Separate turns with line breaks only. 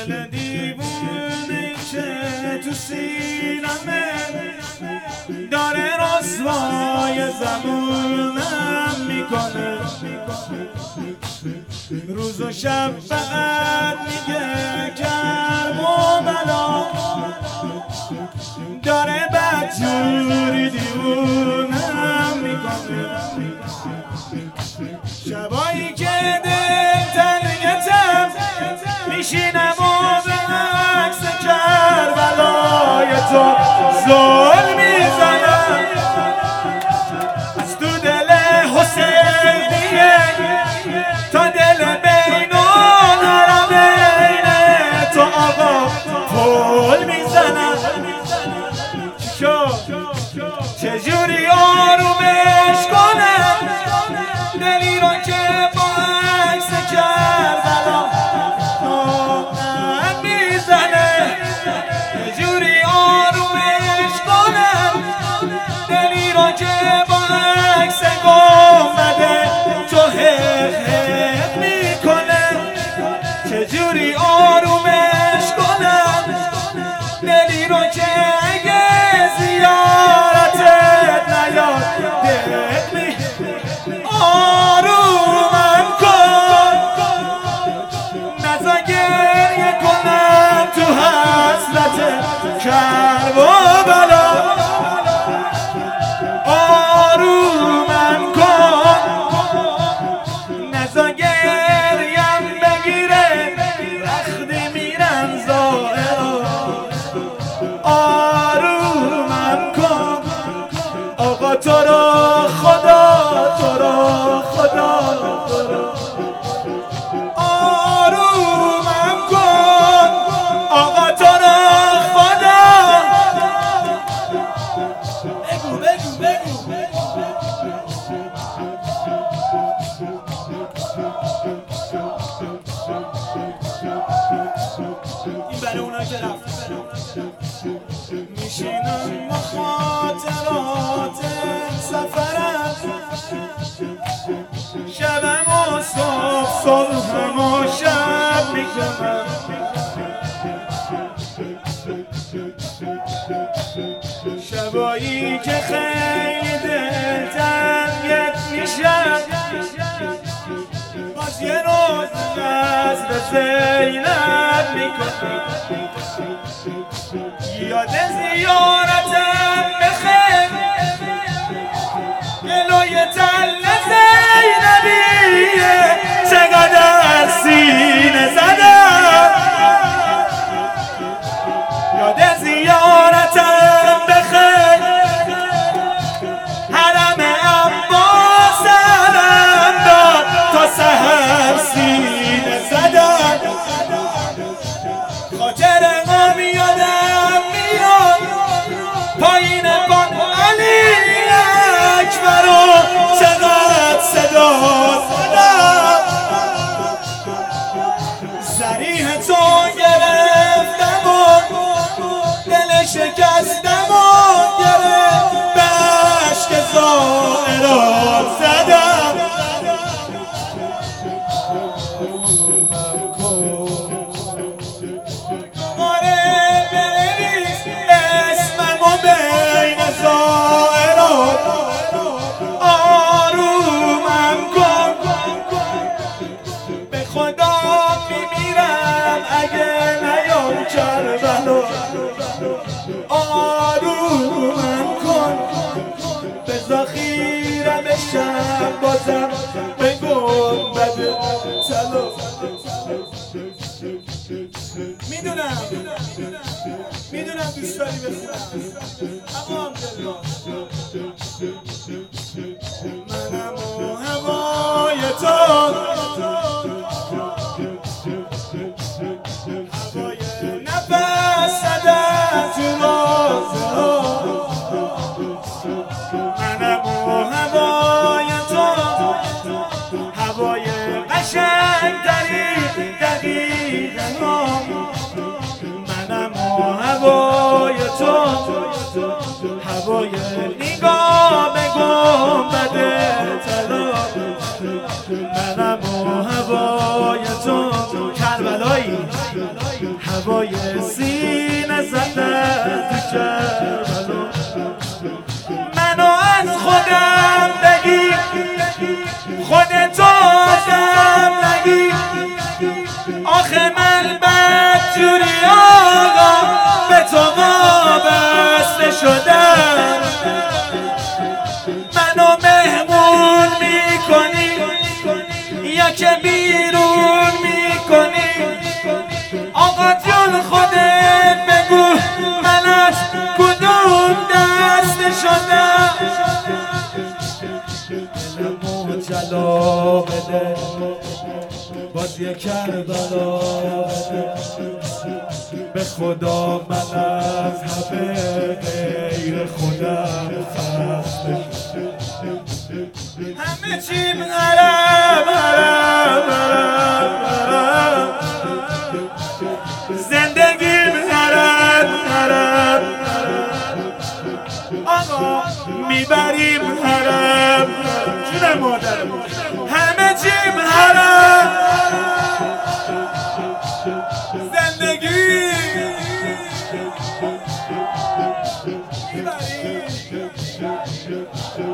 دل دیوونه که تو سینمه داره رسوای زبونم میکنه، روز و شب فقط میگه کرب و بلا، داره بدجوری دیوونم میکنه. شبایی که دل تنگتم میشینم و به عکس کربلای تو زل میزنم، از تو دل حسینیه تا دل بین الحرمین تو آقا پل میزنم. چجوری آرومش کنم دلی رو که با عکس کربلا من میزنه، چجوری آرومش کنم دلی رو که با عکس گنبد تو حق میکنه، چجوری آرومش کنم دلی رو که اگه زیارتت نیاد دق می آرومم کن، نزا گریه کنم تو حسرت کرب و بلا، آرومم کن نزا گریم بگیره وقتی میرم زائرا، آرومم کن آقا تو رو خدا، تو رو خدا آرومم کن آقا تو رو خدا. بگو بگو بگو این برای اونا که رفت میشینم مخاطرات سفرم، شبم و صبح صبحم و شب میکنم، شبایی که خیلی دلتنگت میشم، باز یه روز نزد زینب میکنم، یاد زیارتم بخیر گلوی تل زینبیه چقدر سینه زدم، یاد زیارتم بخیر حرم عباس علم داد تا سحر سینه زدم، خاطر غم یادم میاد پایین بان علی اکبر و چقدر صدا زدم، ضریح تو گرفتم و دل شکستم و گرفت به عشق زائرات زدم، آرومم کن به خدا میمیرم اگه نیام کربلا، آرومم کن بذار خیره بشم بازم به گنبد طلا. میدونم دوست داری بخونم اما منم و هوای تو، هوای نفس زدن تو رازه ها، منم و هوای تو، هوای قشنگ دقیقه ها، منم و هوای تو، هوای نگاه به گنبد طلا، منم و هوای تو کربلایی هوای سینه زده تو کربلا. منو از خودم بگی، خودتو آدم نگی، آخه من بدجوری آقا به تو وابسته شدم. منو مهمون میکنی یا که بیرون میکنی؟ آقا جون خودت بگو من از کدوم دست شدم؟ دلمو جلا بده باز یه کربلا بده، به خدا من از همه غیر خودم خسته شدم. همه چیم حرام حرام حرام حرام، زندگیم حرام حرام حرام، آقا میبریم حرام جون مادرم. همه چیم حرام، زندگی میبریم